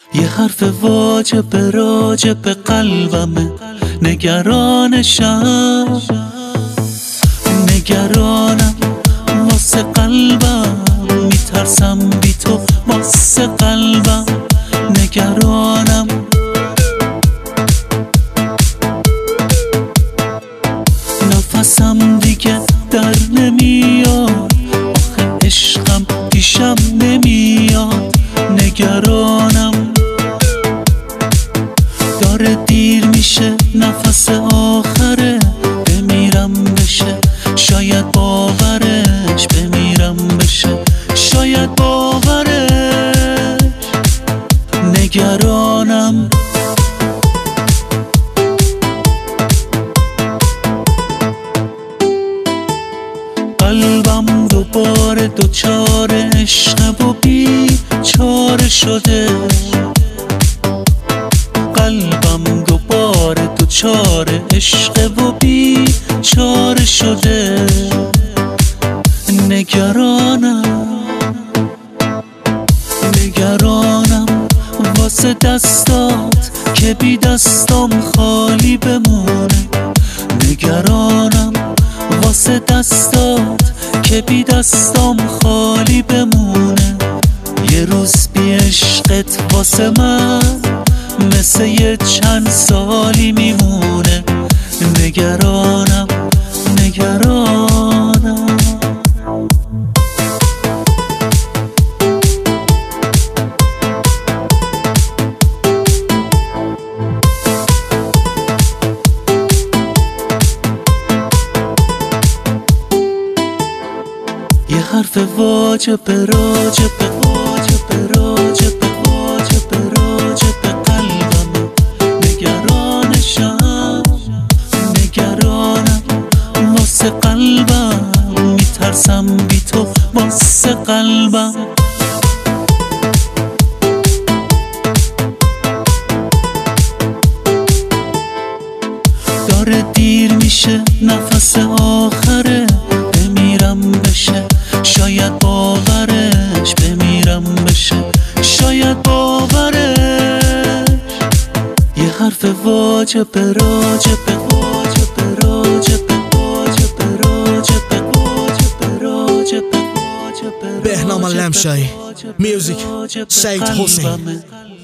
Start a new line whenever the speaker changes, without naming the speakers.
یه حرف واجب راجب قلبمه، نگرانشم، نگرانم واسه قلبم، میترسم بی تو واسه قلبم، نگرانم. نفسم دیگه در نمیاد، آخه عشقم پیشم نمیاد، نگرانم. داره دیر میشه، نفس آخره، بمیرم بشه شاید باورش، بمیرم بشه شاید باورش، نگرانم. قلبم دوباره دوچار عشق و بیچاره شده، قلبم دوباره دوچار عشق و بیچاره شده، نگرانم، نگرانم واسه دستات که بی دستام خالی بمونه، نگرانم واسه دستات که بی دستام خالی بمونه. یه روز بی عشقت واسه من مثل یه چند سالی میمونه، نگرانم، نگرانم. یه حرف واجب راجب قلبم، نگرانشم، نگرانم واسه قلبم، میترسم بی تو واسه قلبم. داره دیر میشه، نفس آخره، بمیرم بشه شاید باورش، بمیرم بشه شاید باورش. یه حرف واجب راجب
بهنام لمشایی، میوزیک سعید حسین.